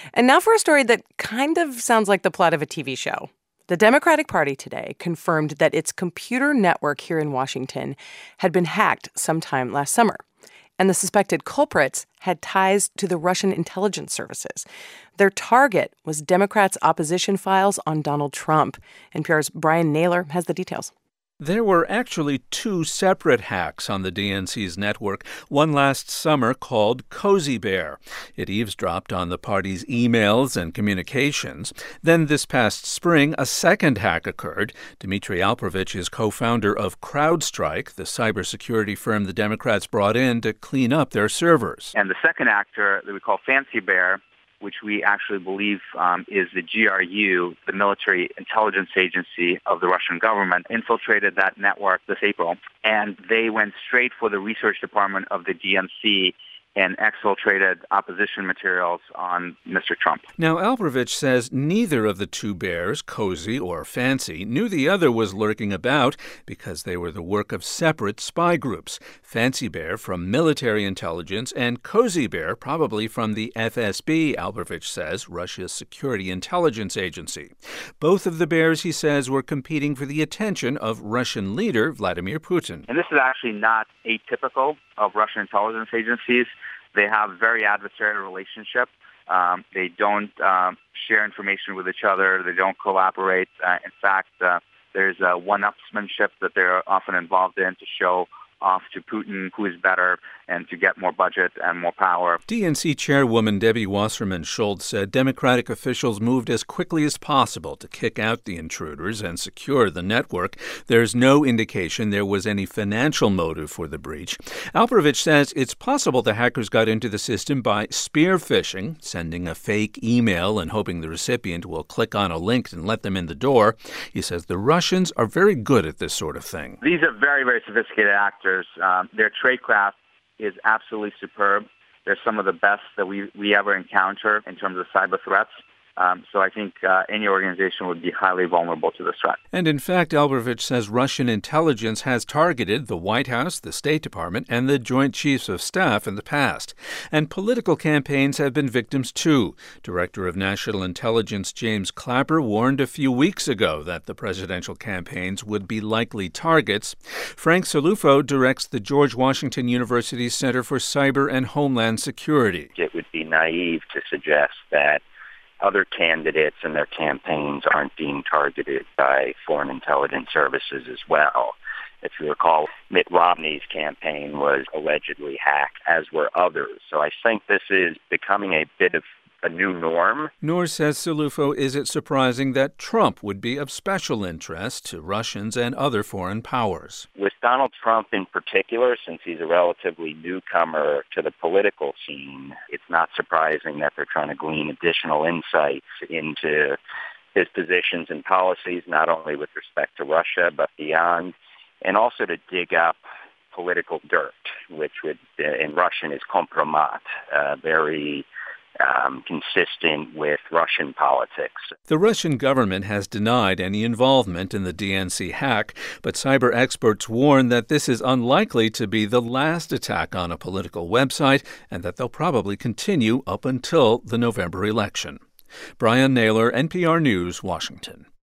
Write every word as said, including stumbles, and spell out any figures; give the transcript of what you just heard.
And now for a story that kind of sounds like the plot of a T V show. The Democratic Party today confirmed that its computer network here in Washington had been hacked sometime last summer. And the suspected culprits had ties to the Russian intelligence services. Their target was Democrats' opposition files on Donald Trump. N P R's Brian Naylor has the details. There were actually two separate hacks on the D N C's network, one last summer called Cozy Bear. It eavesdropped on the party's emails and communications. Then this past spring, a second hack occurred. Dmitry Alperovitch is co-founder of CrowdStrike, the cybersecurity firm the Democrats brought in to clean up their servers. And the second actor that we call Fancy Bear, which we actually believe um, is the G R U, the military intelligence agency of the Russian government, infiltrated that network this April. And they went straight for the research department of the D N C and exfiltrated opposition materials on Mister Trump. Now, Alperovitch says neither of the two bears, Cozy or Fancy, knew the other was lurking about because they were the work of separate spy groups. Fancy Bear from military intelligence and Cozy Bear probably from the F S B, Alperovitch says, Russia's security intelligence agency. Both of the bears, he says, were competing for the attention of Russian leader Vladimir Putin. And this is actually not atypical of Russian intelligence agencies. They have a very adversarial relationship. Um, they don't um, share information with each other. They don't collaborate. Uh, in fact, uh, there's a one-upsmanship that they're often involved in to show off to Putin who is better and to get more budget and more power. D N C chairwoman Debbie Wasserman Schultz said Democratic officials moved as quickly as possible to kick out the intruders and secure the network. There's no indication there was any financial motive for the breach. Alperovitch says it's possible the hackers got into the system by spear phishing, sending a fake email and hoping the recipient will click on a link and let them in the door. He says the Russians are very good at this sort of thing. These are very, very sophisticated actors. Um, their tradecraft is absolutely superb. They're some of the best that we, we ever encounter in terms of cyber threats. Um, so I think uh, any organization would be highly vulnerable to this threat. And in fact, Alperovitch says Russian intelligence has targeted the White House, the State Department, and the Joint Chiefs of Staff in the past. And political campaigns have been victims too. Director of National Intelligence James Clapper warned a few weeks ago that the presidential campaigns would be likely targets. Frank Salufo directs the George Washington University Center for Cyber and Homeland Security. It would be naive to suggest that other candidates and their campaigns aren't being targeted by foreign intelligence services as well. If you recall, Mitt Romney's campaign was allegedly hacked, as were others. So I think this is becoming a bit of a new norm. Nor, says Salufo, is it surprising that Trump would be of special interest to Russians and other foreign powers. With Donald Trump in particular, since he's a relatively newcomer to the political scene, it's not surprising that they're trying to glean additional insights into his positions and policies, not only with respect to Russia, but beyond, and also to dig up political dirt, which would, in Russian is kompromat, uh, very Um, consistent with Russian politics. The Russian government has denied any involvement in the D N C hack, but cyber experts warn that this is unlikely to be the last attack on a political website and that they'll probably continue up until the November election. Brian Naylor, N P R News, Washington.